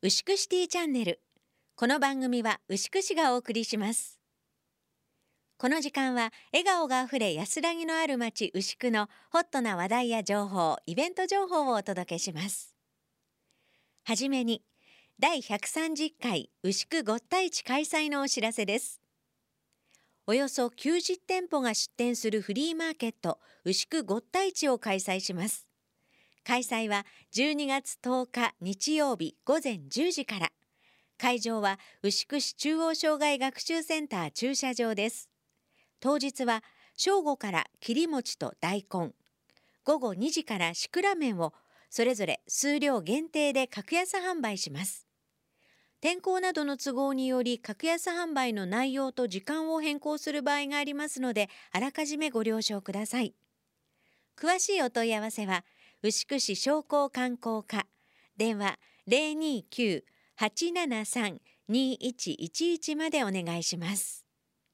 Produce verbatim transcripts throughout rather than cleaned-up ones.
牛久シティチャンネル。この番組は牛久市がお送りします。この時間は笑顔があふれ安らぎのある街牛久のホットな話題や情報、イベント情報をお届けします。はじめにだいひゃくさんじゅっかい牛久ごった市開催のお知らせです。およそきゅうじゅってんぽが出店するフリーマーケット牛久ごった市を開催します。開催はじゅうにがつとおか日曜日ごぜんじゅうじから。会場は牛久市中央障害学習センター駐車場です。当日は正午から切り餅と大根、午後にじからシクラメンをそれぞれ数量限定で格安販売します。天候などの都合により格安販売の内容と時間を変更する場合がありますので、あらかじめご了承ください。詳しいお問い合わせは牛久市商工観光課、電話 ゼロにきゅう はちななさん にいちいちいち までお願いします。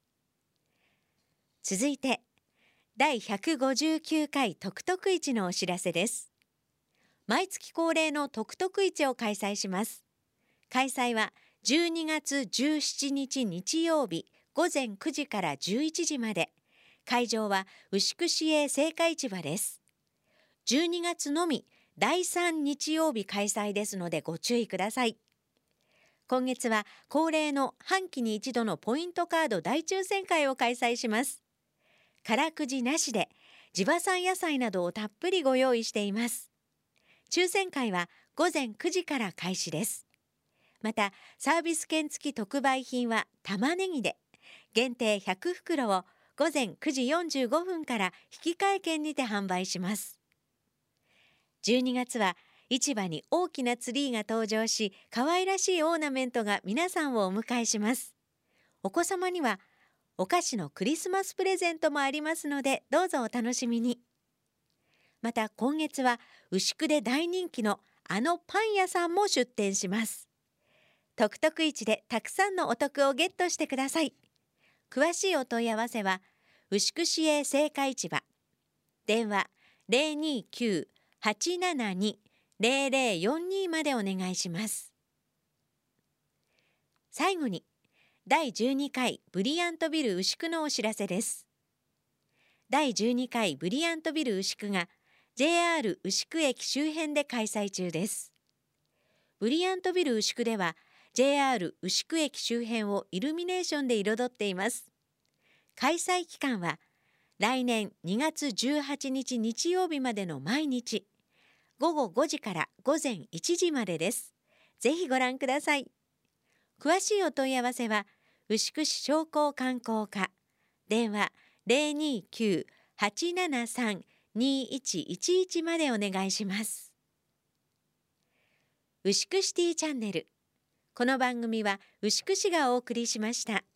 続いてだいひゃくごじゅうきゅうかいとくとく市のお知らせです。毎月恒例のとくとく市を開催します。開催はじゅうにがつじゅうしちにち日曜日ごぜんくじからじゅういちじまで。会場は牛久市営青果市場です。じゅうにがつのみだいさん日曜日開催ですのでご注意ください。今月は恒例の半期に一度のポイントカード大抽選会を開催します。空くじなしで地場産野菜などをたっぷりご用意しています。抽選会はごぜんくじから開始です。またサービス券付き特売品は玉ねぎで限定ひゃくふくろをごぜんくじよんじゅうごふんから引換券にて販売します。じゅうにがつは市場に大きなツリーが登場し、可愛らしいオーナメントが皆さんをお迎えします。お子様にはお菓子のクリスマスプレゼントもありますので、どうぞお楽しみに。また今月は牛久で大人気のあのパン屋さんも出店します。とくとく市でたくさんのお得をゲットしてください。詳しいお問い合わせは牛久市営青果市場、電話 ゼロにきゅう はちななに ゼロゼロよんに までお願いします。最後にだいじゅうにかいブリアントビル牛久のお知らせです。だいじゅうにかいブリアントビル牛久が ジェイアール 牛久駅周辺で開催中です。ブリアントビル牛久では ジェイアール 牛久駅周辺をイルミネーションで彩っています。開催期間は来年にがつじゅうはちにち日曜日までの毎日、ごごごじからごぜんいちじまでです。ぜひご覧ください。詳しいお問い合わせは牛久市商工観光課、電話 ゼロにきゅう はちななさん にいちいちいち までお願いします。牛久シティチャンネル。この番組は牛久市がお送りしました。